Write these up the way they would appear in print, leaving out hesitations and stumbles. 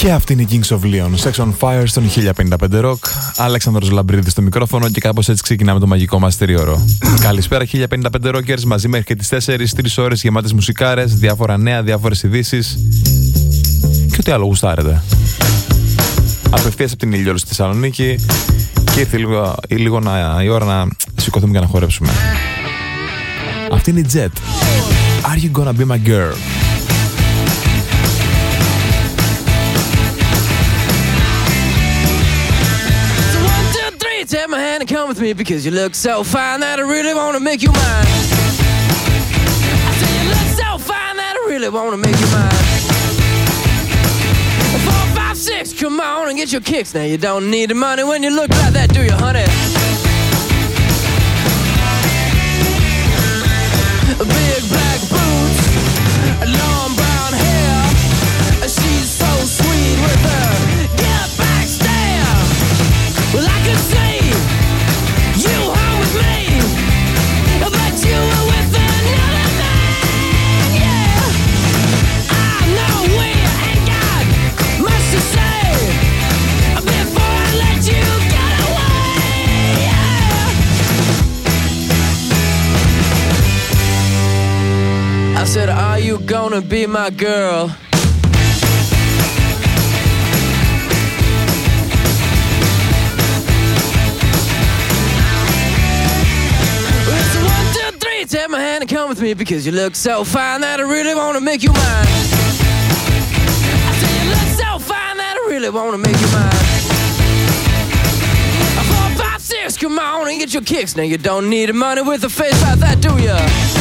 Και αυτή είναι η Kings of Leon, Sex on Fire στον 1055 Rock. Αλέξανδρος Λαμπρίδης στο μικρόφωνο και κάπως έτσι ξεκινάμε το μαγικό μας τριώρο. Καλησπέρα 1055 Rockers, μαζί μέχρι και τις 4 ώρες γεμάτες μουσικάρες, διάφορα νέα, διάφορες ειδήσεις και ό,τι άλλο γουστάρετε. Απευθείας από την Ηλιόλου στη Θεσσαλονίκη και ήρθε λίγο η ώρα να σηκωθούμε και να χορέψουμε. Αυτή είναι η Jet. Are you gonna be my girl? Take my hand and come with me because you look so fine that I really want to make you mine. I say you look so fine that I really want to make you mine. 4, 5, 6, come on and get your kicks. Now you don't need the money when you look like that, do you, honey? Big black boots, long brown hair. She's so sweet with her get back stare. Well, I could say you home with me, but you were with another man, yeah. I know we ain't got much to say before I let you get away, yeah. I said, are you gonna be my girl? Take my hand and come with me because you look so fine that I really want to make you mine. I say you look so fine that I really want to make you mine. 4, 5, 6, come on and get your kicks. Now you don't need the money with a face like that, do ya?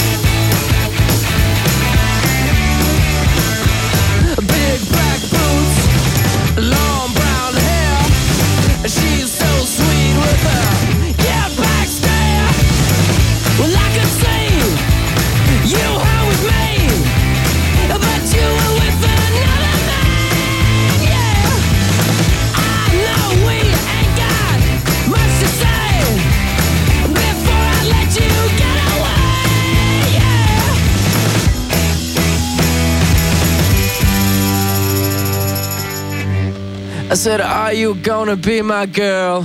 Big black boots, long brown hair. She's so sweet with her get back stare. Well, I could say you home with me, but you were with another man, yeah. I know we ain't got much to say before I let you get away, yeah. I said, are you gonna be my girl?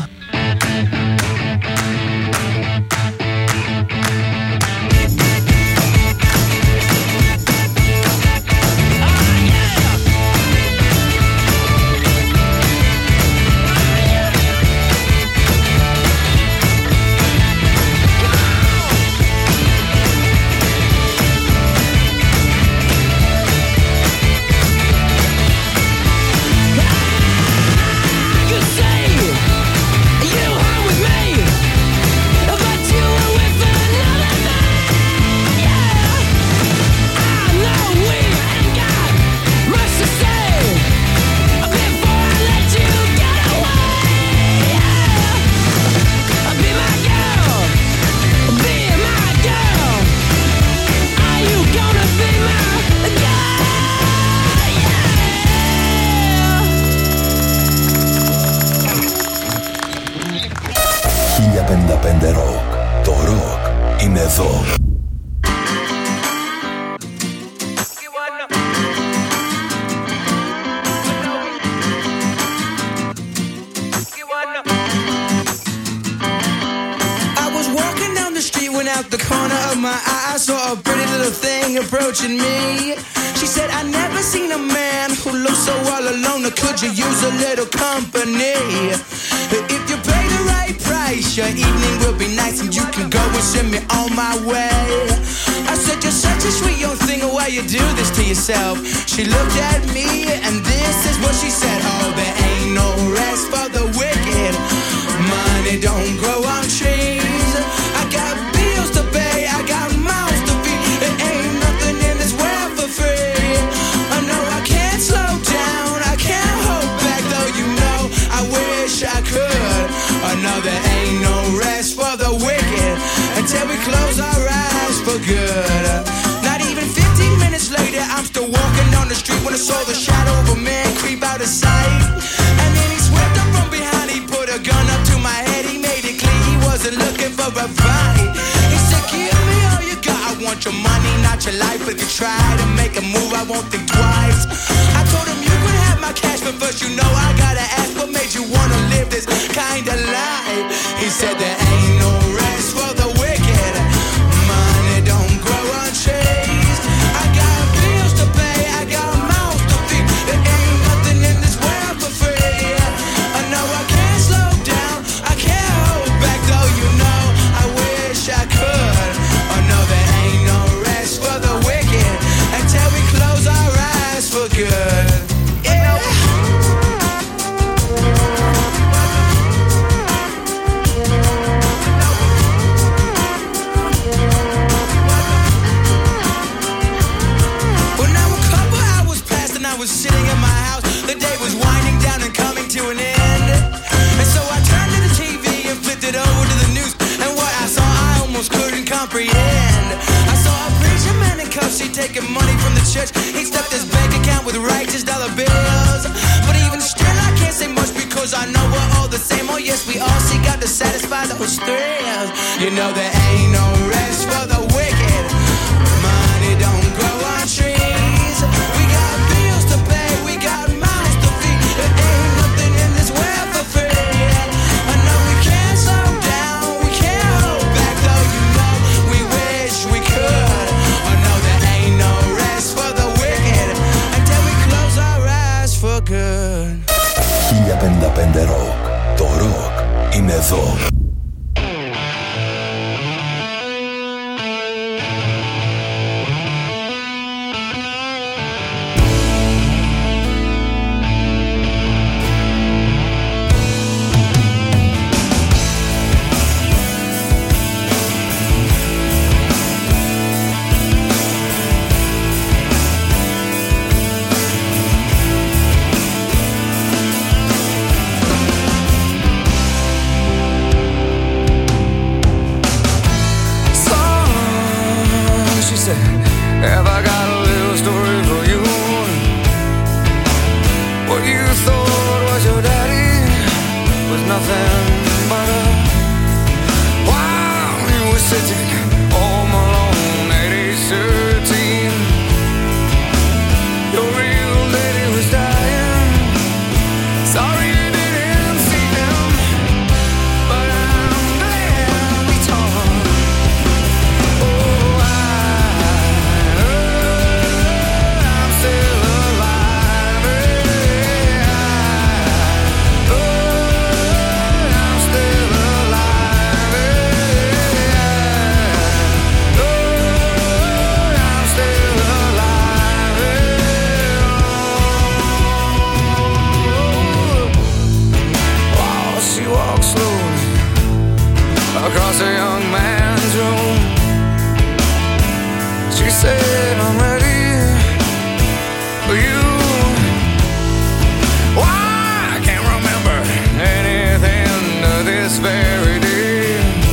Approaching me, she said, I never seen a man who looks so all alone. Or could you use a little company? If you pay the right price, your evening will be nice and you can go and send me on my way. I said, you're such a sweet young thing, why you do this to yourself? She looked at me and this is what she said. Oh, there ain't no rest for the wicked. Money don't grow on trees. I got bills to pay, I got mouths to feed. It ain't nothing in this world for free. I know I can't slow down, I can't hold back, though you know I wish I could. I know there ain't no rest for the wicked until we close our eyes for good. Not even 15 minutes later, I'm still walking on the street when I saw the shadow of a man creep out of sight. And then he swept up from behind, he put a gun up to my head, he made it clear he wasn't looking for a fight. He said, give me all you got, I want your money. money, not your life. If you try to make a move, I won't think twice. I told him you could have my cash, but first you know I gotta ask, what made you wanna live this kind of life? He said there ain't no rest for the wicked. Money don't grow on trees. I got bills to pay, I got mouths to feed. There ain't nothing in this world for free. I know I can't slow down, I can't hold back, though you know I wish I could. Oh no, there ain't no rest for the wicked until we close our eyes for good. Was sitting in my house, the day was winding down and coming to an end. And so I turned to the TV and flipped it over to the news, and what I saw I almost couldn't comprehend. I saw a preacher man in cuffs, he taking money from the church. He stuffed his bank account with righteous dollar bills. But even still I can't say much because I know we're all the same. Oh yes, we all seek out to satisfy those thrills. You know there ain't no rest for the wicked. Money don't grow on trees. We got bills to pay, we got mouths to feed. There ain't nothing in this world for free. I know we can't slow down, we can't hold back, though you know we wish we could. Oh no, there ain't no rest for the wicked until we close our eyes for good. 1055 Rock. Το rock είναι εδώ. Have I got a little story for you? What you thought was your daddy was nothing but a while you were sitting home alone at age 13. Your real daddy was dying. Sorry you didn't see him, but I'm glad we talked. Across a young man's room, she said, I'm ready for you. Why, I can't remember anything to this very day,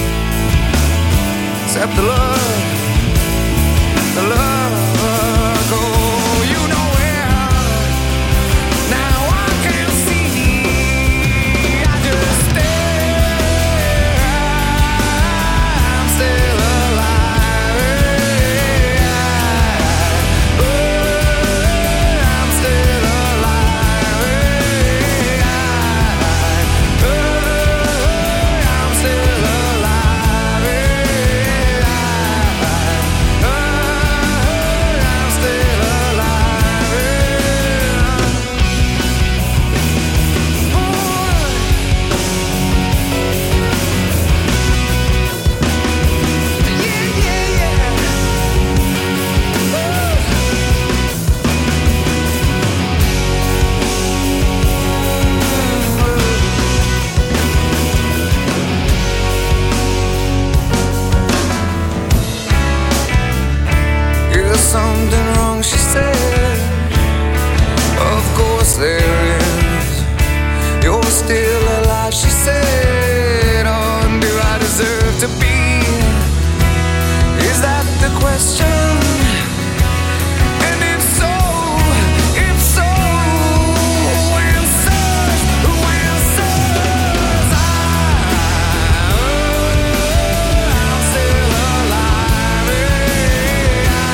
except the love go, you know where. Now I can see, I just stay. Something wrong, she said. Of course there is. You're still alive, she said. Oh, do I deserve to be? Is that the question? And if so, answers, I'm still alive.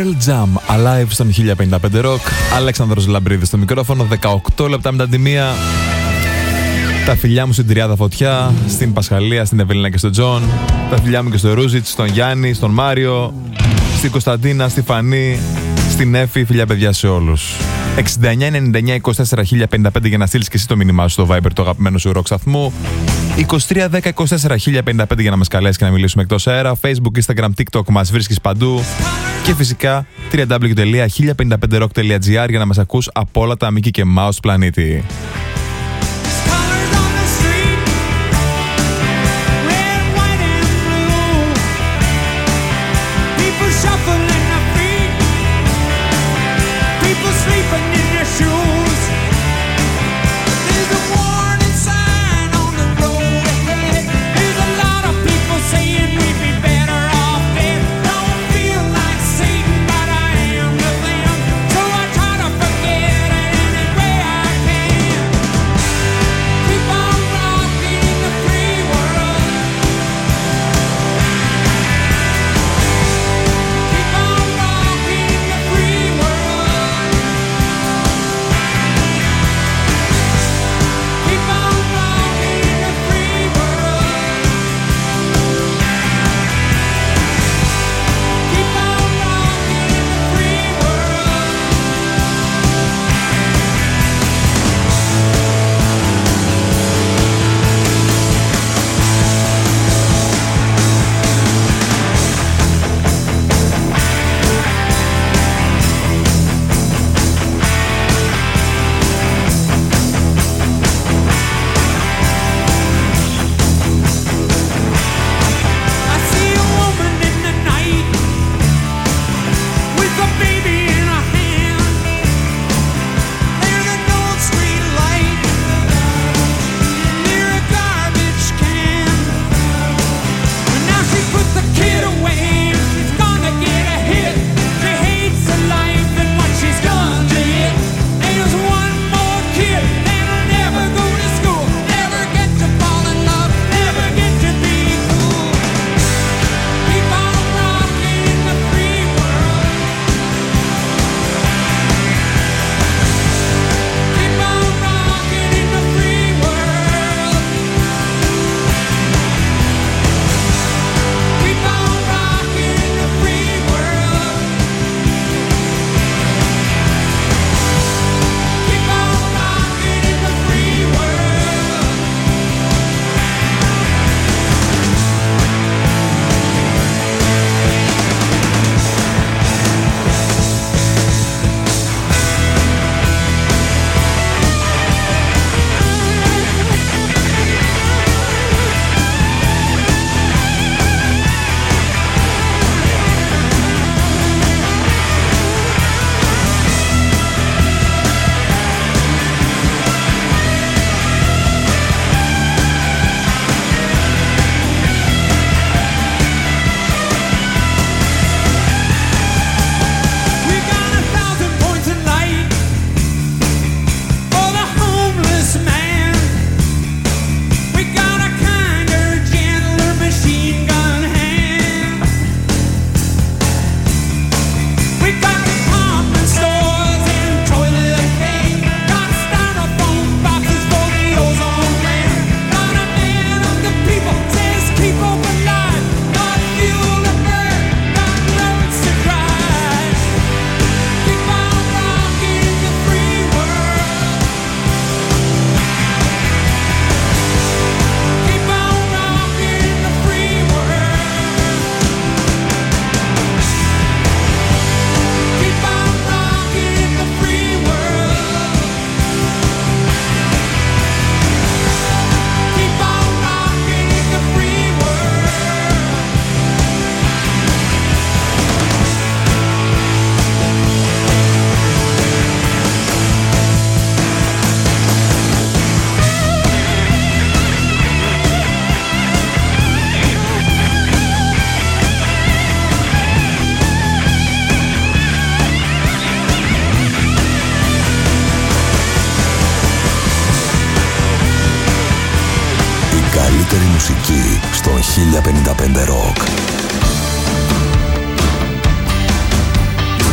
Pearl Jam, Alive στον 1055 Rock. Αλέξανδρος Λαμπρίδης στο μικρόφωνο, 18 λεπτά μετά τη μία. Τα φιλιά μου στην Τριάδα Φωτιά, στην Πασχαλία, στην Ευελίνα και στον Τζον. Τα φιλιά μου και στο Ρούζιτ, στον Γιάννη, στον Μάριο, στην Κωνσταντίνα, στη Φανή, στην Έφη. Φιλιά παιδιά σε όλους. 69-99-24-1055 για να στείλεις και εσύ το μήνυμά σου στο Viber, το αγαπημένο σου rock σταθμού. 23-10-24-1055 για να μας καλέσεις και να μιλήσουμε εκτός αέρα. Facebook, Instagram, TikTok, μας βρίσκεις παντού. Και φυσικά www.1055rock.gr για να μας ακούς από όλα τα Mickey και Mouse πλανήτη. καλύτερη μουσική στον 1055 Rock.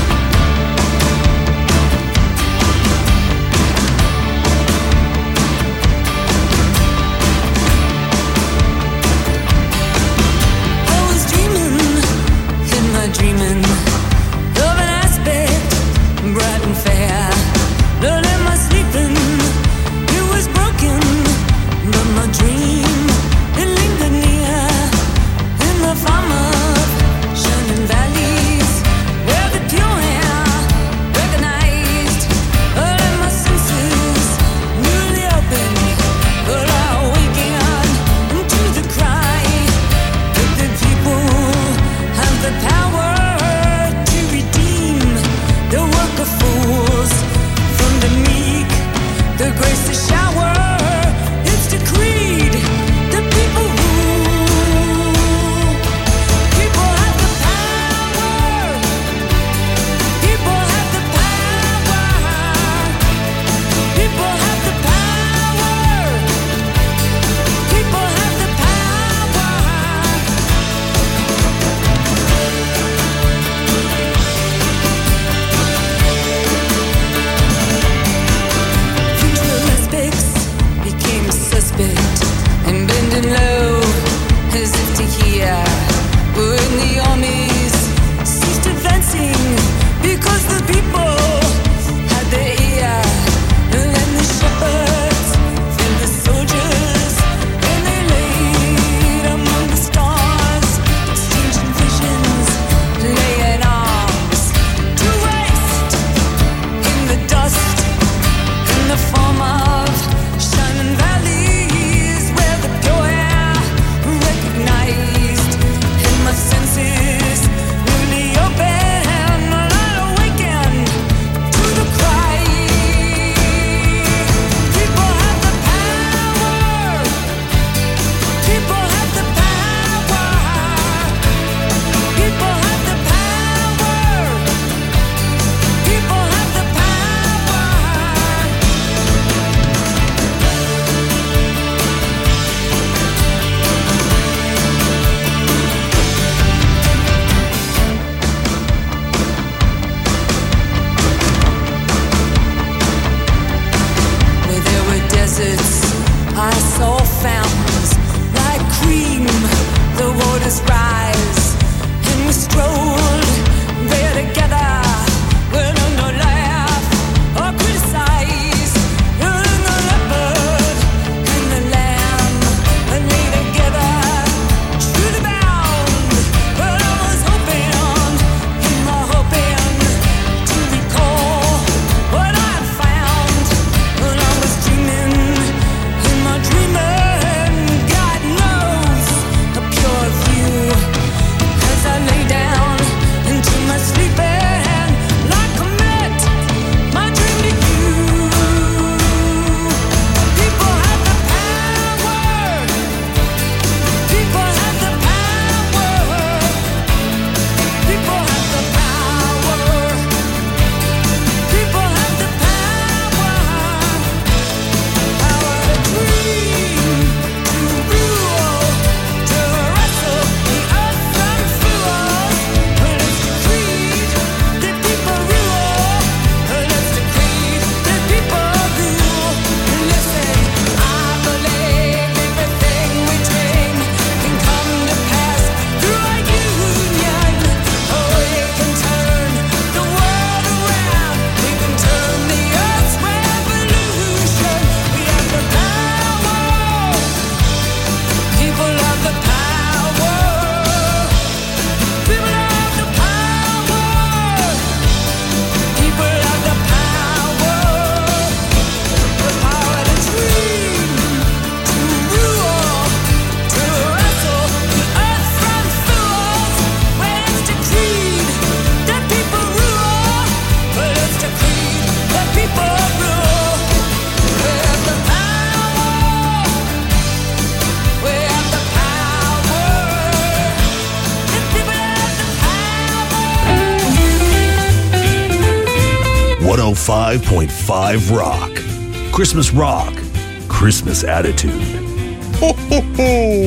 105.5 Rock. Christmas rock. Christmas attitude. Ho, ho, ho.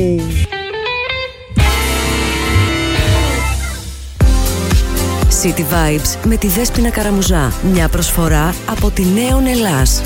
City Vibes με τη Δέσποινα Καραμουζά. Μια προσφορά από τη Νέον Ελλάς.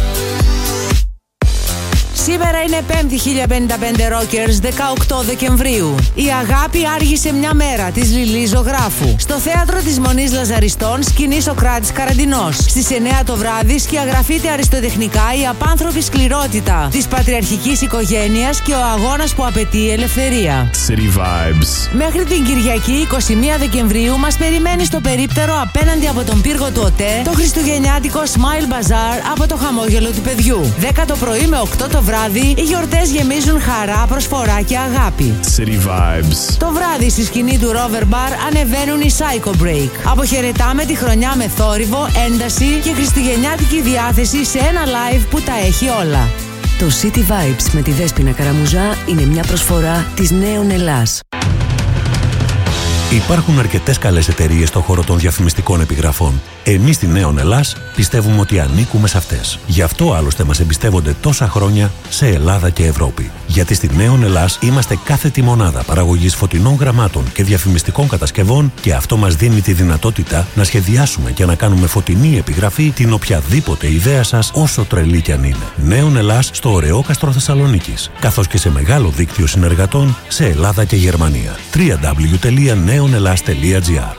Σήμερα είναι 5η 1055 Rockers, 18 Δεκεμβρίου. Η αγάπη άργησε μια μέρα της Λιλή Ζωγράφου. Στο θέατρο της Μονής Λαζαριστών, σκηνή Σοκράτης Καραντινός. Στις 9 το βράδυ σκιαγραφείται αριστοτεχνικά η απάνθρωπη σκληρότητα της πατριαρχικής οικογένειας και ο αγώνας που απαιτεί η ελευθερία. City Vibes. Μέχρι την Κυριακή 21 Δεκεμβρίου μας περιμένει στο περίπτερο απέναντι από τον πύργο του ΟΤΕ το χριστουγεννιάτικο Smile Bazaar από το χαμόγελο του παιδιού. 10 το πρωί με 8 το βράδυ, οι γιορτές γεμίζουν χαρά, προσφορά και αγάπη. City Vibes. Το βράδυ στη σκηνή του Rover Bar ανεβαίνουν οι Psycho Break. Αποχαιρετάμε τη χρονιά με θόρυβο, ένταση και χριστουγεννιάτικη διάθεση σε ένα live που τα έχει όλα. Το City Vibes με τη Δέσποινα Καραμουζά είναι μια προσφορά της Νέων Ελλάς. Υπάρχουν αρκετές καλές εταιρείες στον χώρο των διαφημιστικών επιγραφών. Εμείς στη Νέον Ελλάς πιστεύουμε ότι ανήκουμε σε αυτές. Γι' αυτό άλλωστε μας εμπιστεύονται τόσα χρόνια σε Ελλάδα και Ευρώπη. Γιατί στη Νέον Ελλάς είμαστε κάθετη μονάδα παραγωγής φωτεινών γραμμάτων και διαφημιστικών κατασκευών και αυτό μας δίνει τη δυνατότητα να σχεδιάσουμε και να κάνουμε φωτεινή επιγραφή την οποιαδήποτε ιδέα σας, όσο τρελή κι αν είναι. Νέον Ελλάς στο Ωρεόκαστρο Θεσσαλονίκης, καθώς και σε μεγάλο δίκτυο συνεργατών σε Ελλάδα και Γερμανία. www.neonelas.gr.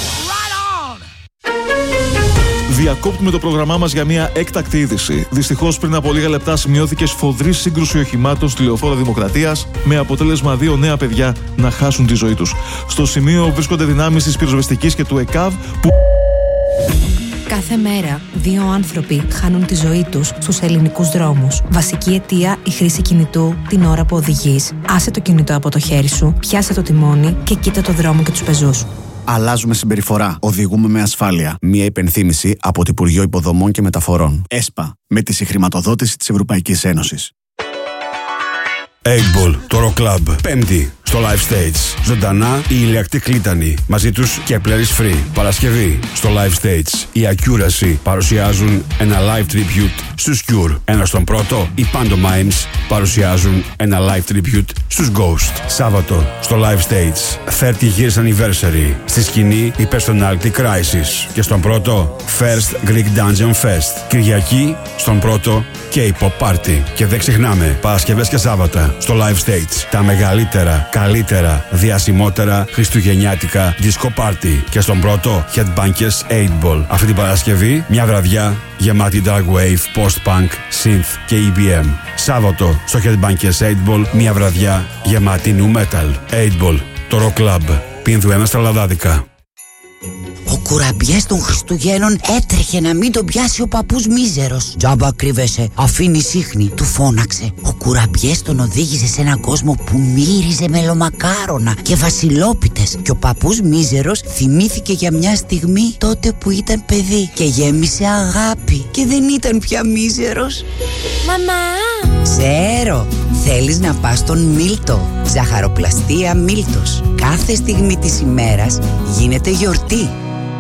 Διακόπτουμε το πρόγραμμά μας για μια έκτακτη είδηση. Δυστυχώς, πριν από λίγα λεπτά σημειώθηκε σφοδρή σύγκρουση οχημάτων στη Λεωφόρο Δημοκρατίας, με αποτέλεσμα 2 νέα παιδιά να χάσουν τη ζωή τους. Στο σημείο βρίσκονται δυνάμεις της πυροσβεστικής και του ΕΚΑΒ που... Κάθε μέρα 2 άνθρωποι χάνουν τη ζωή τους στους ελληνικούς δρόμους. Βασική αιτία η χρήση κινητού την ώρα που οδηγείς. Άσε το κινητό από το χέρι σου, πιάσε το τιμόνι και κοίτα το δρόμο και τους πεζούς. Αλλάζουμε συμπεριφορά. Οδηγούμε με ασφάλεια. Μία υπενθύμηση από το Υπουργείο Υποδομών και Μεταφορών. ΕΣΠΑ. Με τη συγχρηματοδότηση της Ευρωπαϊκής Ένωσης. 8ball, το Rock Club. Πέμπτη, στο Live Stage. Ζωντανά η ηλιακτή κλήτανη. Μαζί τους και Playlist Free. Παρασκευή, στο Live Stage. Οι Accuracy παρουσιάζουν ένα live tribute στους Cure. Ένα στον πρώτο, οι Pantomimes παρουσιάζουν ένα live tribute στους Ghost. Σάββατο, στο Live Stage. 30 years anniversary. Στη σκηνή, η Personality Crisis. Και στον πρώτο, First Greek Dungeon Fest. Κυριακή, στον πρώτο, K-pop Party. Και δεν ξεχνάμε, Παρασκευές και Σάββατα, στο Live Stage. Τα μεγαλύτερα, καλύτερα, διασημότερα χριστουγεννιάτικα disco party. Και στον πρώτο, Headbangers 8ball. Αυτή την Παρασκευή, μια βραδιά γεμάτη dark wave, post-punk, synth και EBM. Σάββατο, στο Headbangers 8ball, μια βραδιά γεμάτη new metal. 8ball, το Rock Club. Πίνδου 1 στα Λαδάδικα. Ο κουραμπιές των Χριστουγέννων έτρεχε να μην τον πιάσει ο παππούς μίζερος. «Τζάμπα κρύβεσαι, αφήνει ίχνη», του φώναξε. Ο κουραμπιές τον οδήγησε σε έναν κόσμο που μύριζε μελομακάρονα και βασιλόπιτες. Και ο παππούς μίζερος θυμήθηκε για μια στιγμή τότε που ήταν παιδί και γέμισε αγάπη και δεν ήταν πια μίζερος. Μαμά! Ξέρω, θέλεις να πας στον Μίλτο. Ζαχαροπλαστεία Μίλτος. Κάθε στιγμή της ημέρας γίνεται γιορτή.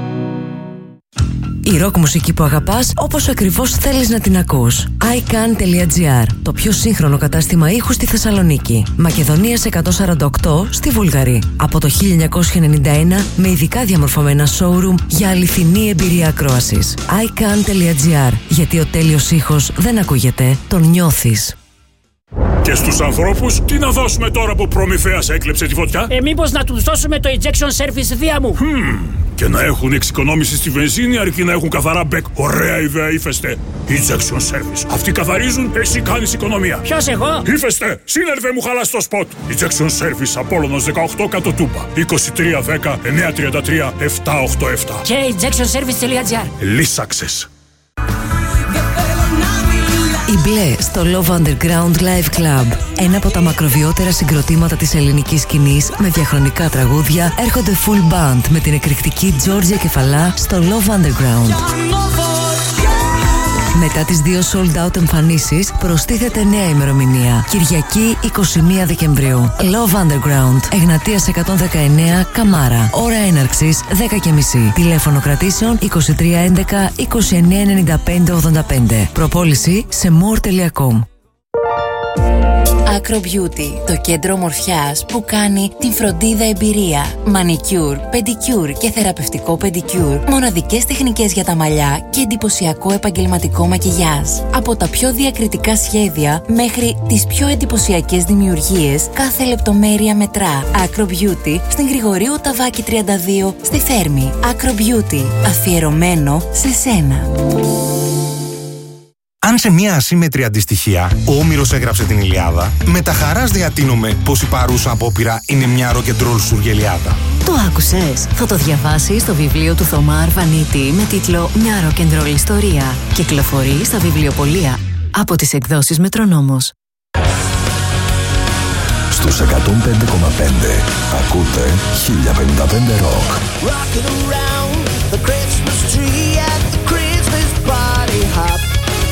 Η ροκ μουσική που αγαπάς όπως ακριβώς θέλεις να την ακούς. iCan.gr. Το πιο σύγχρονο κατάστημα ήχου στη Θεσσαλονίκη. Μακεδονίας 148 στη Βούλγαρη. Από το 1991 με ειδικά διαμορφωμένα showroom για αληθινή εμπειρία ακρόασης. iCan.gr. Γιατί ο τέλειος ήχος δεν ακούγεται, τον νιώθεις. Και στους ανθρώπους, τι να δώσουμε τώρα που Προμηθέας έκλεψε τη φωτιά? Μήπως να τους δώσουμε το Ejection Service δία μου. Και να έχουν εξοικονόμηση στη βενζίνη αρκεί να έχουν καθαρά μπεκ. Ωραία ιδέα, Ύφεστε. Ejection Service. Αυτοί καθαρίζουν, εσύ κάνεις οικονομία. Ποιος εγώ? Ύφεστε. Σύνερβε μου χαλάς το σποτ. Ejection Service, Απόλλωνος 18 κάτω Τούμπα. 2310 933 787. Και ejectionservice.gr. Λύσαξες. Η Μπλε στο Love Underground Live Club. Ένα από τα μακροβιότερα συγκροτήματα της ελληνικής σκηνής με διαχρονικά τραγούδια έρχονται full band με την εκρηκτική Τζόρτζια Κεφαλά στο Love Underground. Μετά τις 2 sold out εμφανίσεις, προστίθεται νέα ημερομηνία. Κυριακή 21 Δεκεμβρίου. Love Underground. Εγνατίας 119 Καμάρα. Ώρα έναρξης 10:30. Τηλέφωνο κρατήσεων 2311 2995 85. Προπόληση σε more.com. Acro Beauty, το κέντρο ομορφιάς που κάνει την φροντίδα εμπειρία. Μανικιούρ, πεντικιούρ και θεραπευτικό πεντικιούρ. Μοναδικές τεχνικές για τα μαλλιά και εντυπωσιακό επαγγελματικό μακιγιάζ. Από τα πιο διακριτικά σχέδια μέχρι τις πιο εντυπωσιακές δημιουργίες, κάθε λεπτομέρεια μετρά. Acro Beauty στην Γρηγορίου Ταβάκη 32 στη Θέρμη. Acro Beauty, αφιερωμένο σε σένα. Αν σε μια ασύμμετρη αντιστοιχεία ο Όμηρος έγραψε την Ηλιάδα, με τα χαράς διατείνομαι πως η παρούσα απόπειρα είναι μια ροκεντρόλ σουργελιάδα. Το άκουσες? Θα το διαβάσεις στο βιβλίο του Θωμά Αρβανίτη με τίτλο «Μια ροκεντρόλ ιστορία». Κυκλοφορεί στα βιβλιοπωλεία από τις εκδόσεις Μετρονόμος. Στους 105,5 ακούτε 1055 Rock. Rocking around the Christmas tree at the Christmas party hop.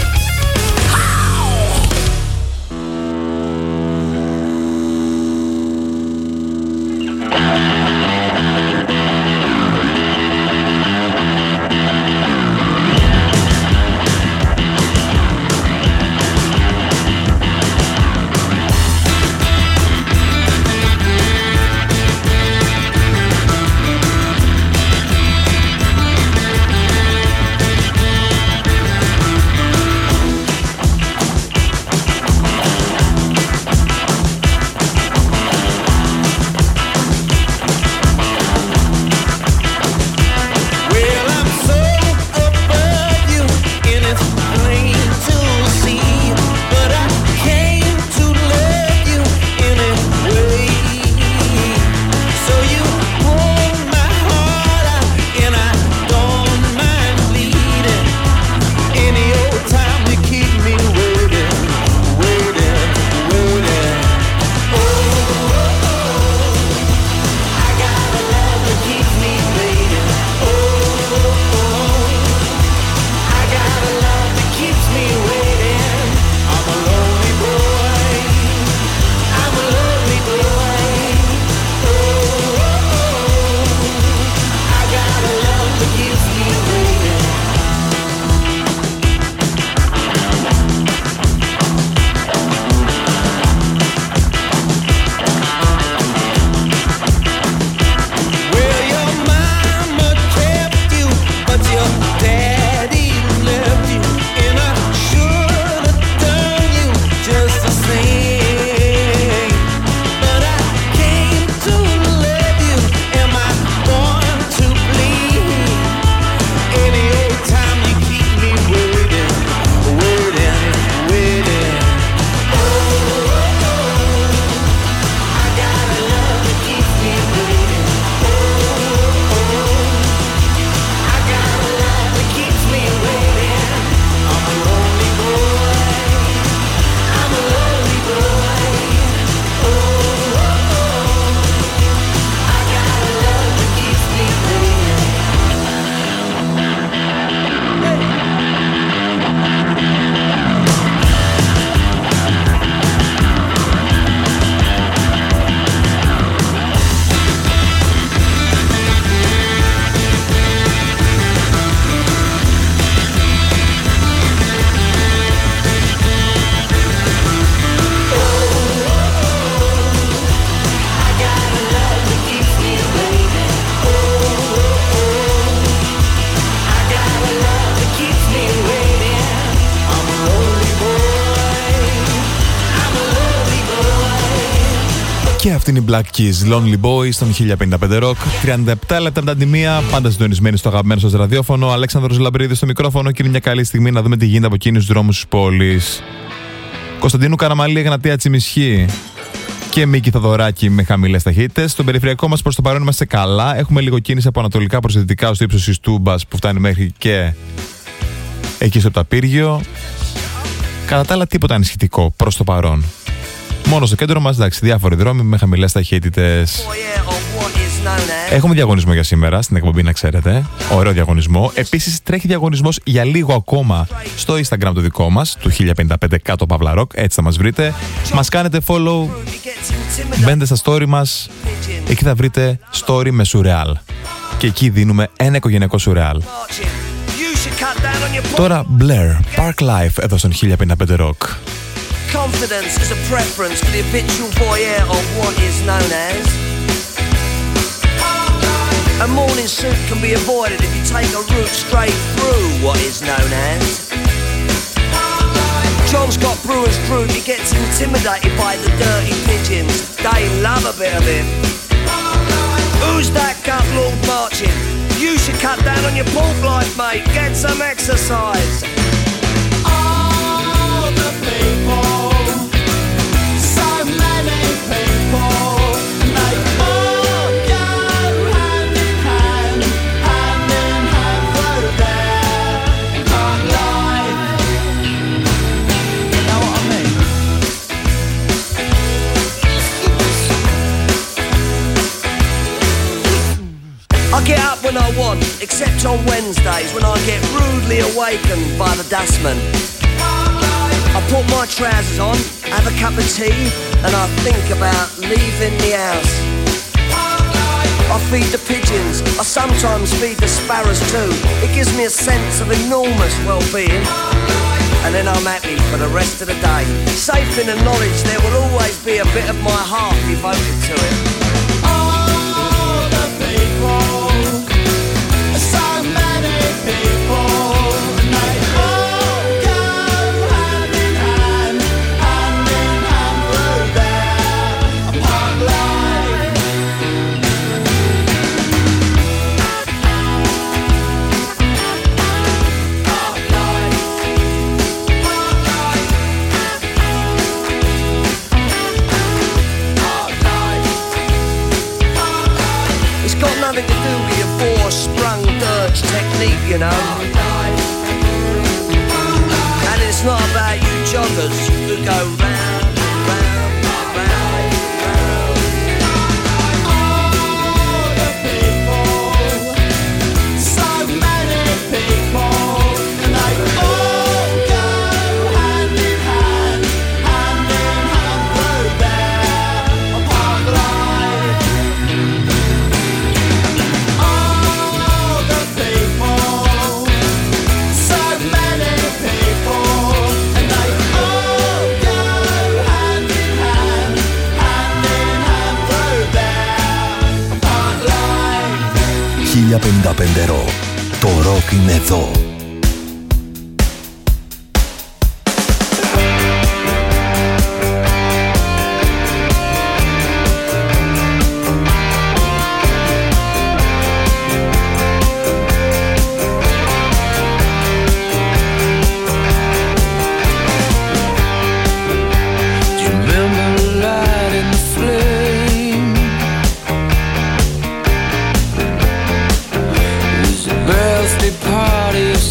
Και αυτή είναι η Black Keys, Lonely Boy στον 1055 Rock. 37 λεπτά μετά τη μία, πάντα συντονισμένοι στο αγαπημένο σας ραδιόφωνο. Αλέξανδρος Λαμπρίδης στο μικρόφωνο και είναι μια καλή στιγμή να δούμε τι γίνεται από εκείνους τους δρόμους της πόλης. Κωνσταντίνου Καραμαλή, Εγνατία Τσιμισχή και Μίκη Θοδωράκη με χαμηλές ταχύτητες. Στον περιφερειακό μας προς το παρόν είμαστε καλά. Έχουμε λίγο κίνηση από ανατολικά προς δυτικά ως το ύψος της Τούμπας που φτάνει μέχρι και εκεί στο Ταπύργιο. Κατά τα άλλα, τίποτα ανησυχητικό προς το παρόν. Μόνο στο κέντρο μας, εντάξει, διάφοροι δρόμοι με χαμηλές ταχύτητες. Έχουμε διαγωνισμό για σήμερα στην εκπομπή, να ξέρετε. Ωραίο διαγωνισμό. Επίσης τρέχει διαγωνισμός για λίγο ακόμα στο Instagram το δικό μας, του 1055 κάτω Παύλα Ροκ. Έτσι θα μας βρείτε. Μας κάνετε follow. Μπαίνετε στα story μας. Εκεί θα βρείτε story με σουρεάλ. Και εκεί δίνουμε ένα οικογενειακό σουρεάλ. Τώρα Blair, Park Life εδώ στον 1055 Rock. Confidence is a preference for the habitual voyeur of what is known as. A morning suit can be avoided if you take a route straight through what is known as. John's got brewer's fruit, he gets intimidated by the dirty pigeons. They love a bit of him. Who's that gut lord marching? You should cut down on your pork life, mate. Get some exercise. All the people, so many people, and they all go hand in hand through their life. You know what I mean? I get up when I want, except on Wednesdays when I get rudely awakened by the dustman. I put my trousers on, have a cup of tea, and I think about leaving the house. I feed the pigeons, I sometimes feed the sparrows too. It gives me a sense of enormous well-being. And then I'm happy for the rest of the day, safe in the knowledge there will always be a bit of my heart devoted to it. All the people, so many people, and they all go hand in hand through their park life. Park life. Park life. It's got nothing to do with your four-sprung dirge technique, you know. And it's not about you joggers who go round, round, round, round. All the people, so many people, and they all go hand in hand through their park life. All the people, so many people, and they all go hand in hand through their park life. 1055 Rock. Το ροκ είναι εδώ. Do you remember the light and the flame? It was a birthday party of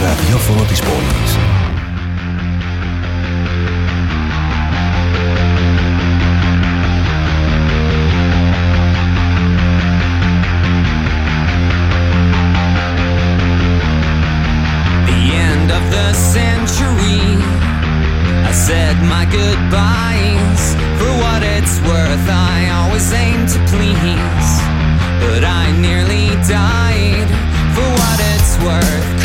ραδιόφωνο της πόλης. Of the century, I said my goodbyes. For what it's worth, I always aim to please, but I nearly died. For what it's worth,